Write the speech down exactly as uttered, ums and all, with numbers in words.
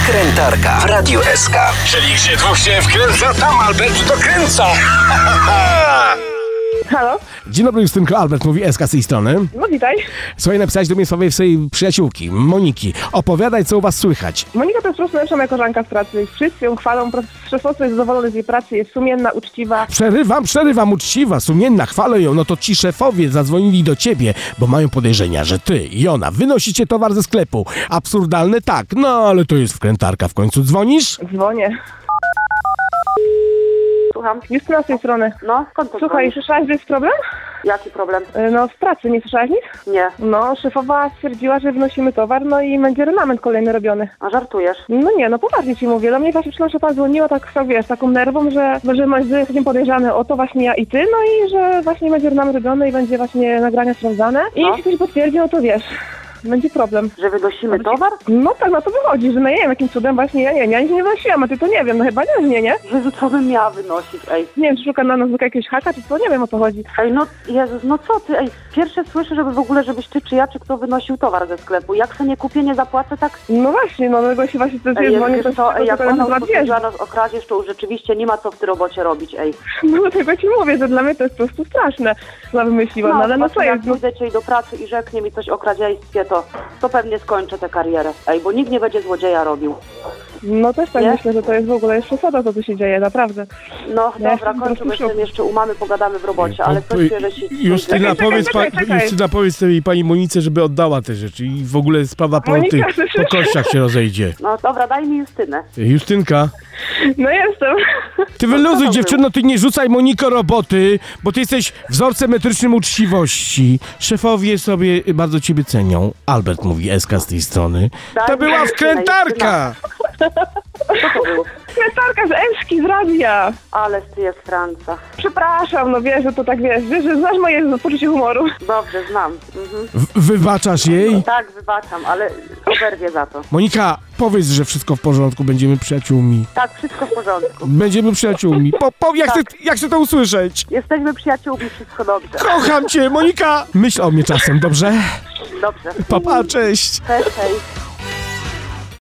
Wkrętarka w Radiu S K. Czyli gdzie dwóch się wkręca, tam Albert dokręca. Halo? Dzień dobry, Justynko, Albert mówi, S K z tej strony. No witaj. Słuchaj, napisałeś do mnie swojej, swojej przyjaciółki, Moniki. Opowiadaj, co u was słychać. Monika to jest po prostu najlepsza moja koleżanka z pracy. Wszyscy ją chwalą, szefostwo jest zadowolony z jej pracy, jest sumienna, uczciwa. Przerywam, przerywam, uczciwa, sumienna, chwalę ją. No to ci szefowie zadzwonili do ciebie, bo mają podejrzenia, że ty i ona wynosicie towar ze sklepu. Absurdalne tak, no ale to jest wkrętarka. W końcu dzwonisz? Dzwonię. Słucham. Justyna z tej strony. No, skąd to Słuchaj, dzwonisz? słyszałaś, że jest problem? Jaki problem? Y, No w pracy, nie słyszałaś nic? Nie. No, szefowa stwierdziła, że wnosimy towar, no i będzie renament kolejny robiony. A żartujesz? No nie, no poważnie ci mówię. Do mnie właśnie przyszła szefa dzwoniła tak, tak wiesz, taką nerwą, że, że my jesteśmy podejrzany o to właśnie ja i ty, no i że właśnie będzie renament robiony i będzie właśnie nagrania sprawdzane. I No. jeśli ktoś potwierdzi, no to wiesz, będzie problem. Że wynosimy towar? No tak, no to wychodzi, że no nie wiem, jakim cudem właśnie ja nie, ja nic nie wynosiłam, a ty to nie wiem, no chyba nie mnie, nie? Jezu, co bym miała wynosić, ej. Nie wiem, czy szuka na nas jakiegoś haka, czy co, nie wiem o co chodzi. Ej, no, Jezus, no co ty, ej. Pierwsze słyszę, żeby w ogóle, żebyś ty czy ja, czy kto wynosił towar ze sklepu. Jak sobie nie kupię, nie zapłacę, tak... No właśnie, no tego się właśnie Ej, dzwonię, wiesz to co, ej, jak ona nazywa usposobiła nas o kradzież, to już rzeczywiście nie ma co w tej robocie robić, ej. No dlatego ci mówię, że dla mnie to jest po prostu straszne, co wymyśliłam, no, ale no co jak jest, no, pójdę dzisiaj do pracy i rzeknie mi coś o kradzieństwie, to, to pewnie skończę tę karierę. Ej, bo nikt nie będzie złodzieja robił. no też tak Nie? myślę, że to jest w ogóle jeszcze przesada, co tu się dzieje, naprawdę. No Ja dobra, jestem po kończymy prostu w z tym, szoku. jeszcze u mamy pogadamy w robocie, ale coś się, że się... Justyna, Czekaj, powiedz, czekaj, pa, czekaj. Justyna, powiedz tej pani Monice, żeby oddała te rzeczy i w ogóle sprawa po, Monika, tych, słyszysz? po kościach się rozejdzie. No dobra, daj mi Justynę. Justynka, No jestem. ty wyluzuj, dziewczyno, ty nie rzucaj, Moniko, roboty, bo ty jesteś wzorcem metrycznym uczciwości. Szefowie sobie bardzo ciebie cenią. Albert mówi, S K z tej strony. Daj To mi była Justynę, wkrętarka! Co to było? Sekretarka z Eski z radia. Ale ty jest Franca. Przepraszam, no wiesz, że to tak wiesz, wiesz, że znasz moje poczucie humoru. Dobrze, znam. Mhm. W- wybaczasz jej? Tak, wybaczam, ale oberwie za to. Monika, powiedz, że wszystko w porządku, będziemy przyjaciółmi. Tak, wszystko w porządku. Będziemy przyjaciółmi. Po, po, jak, chcę, jak chcę to usłyszeć? Jesteśmy przyjaciółmi, wszystko dobrze. Kocham cię, Monika! Myśl o mnie czasem, dobrze? Dobrze. Papa, cześć! Cześć, hej.